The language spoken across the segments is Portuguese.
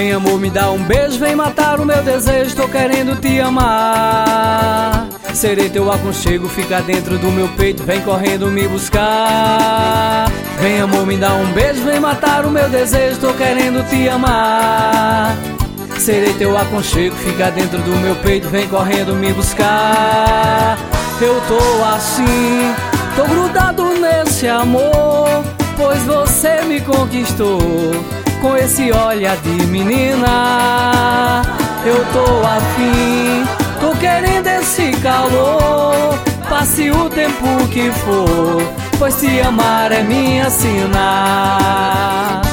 Vem amor, me dá um beijo, vem matar o meu desejo, tô querendo te amar. Serei teu aconchego, fica dentro do meu peito, vem correndo me buscar. Vem amor, me dá um beijo, vem matar o meu desejo, tô querendo te amar. Serei teu aconchego, fica dentro do meu peito, vem correndo me buscar. Eu tô assim, tô grudado nesse amor, pois você me conquistou com esse olhar de menina. Eu tô afim, tô querendo esse calor, passe o tempo que for, pois te amar é minha sina.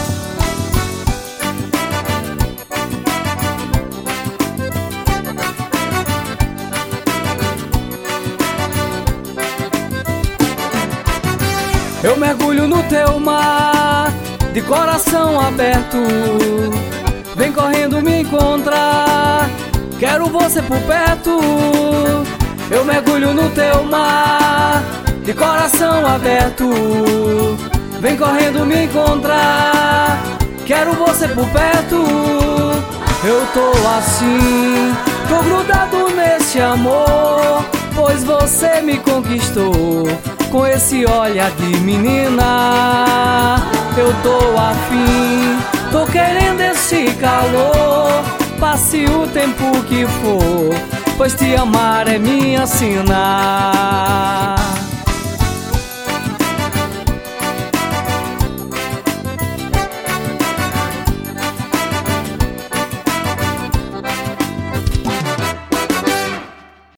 Eu mergulho no teu mar, de coração aberto, vem correndo me encontrar, quero você por perto. Eu mergulho no teu mar, de coração aberto, vem correndo me encontrar, quero você por perto. Eu tô assim, tô grudado nesse amor, pois você me conquistou com esse olhar de menina. Eu tô afim, tô querendo esse calor, passe o tempo que for, pois te amar é minha sina.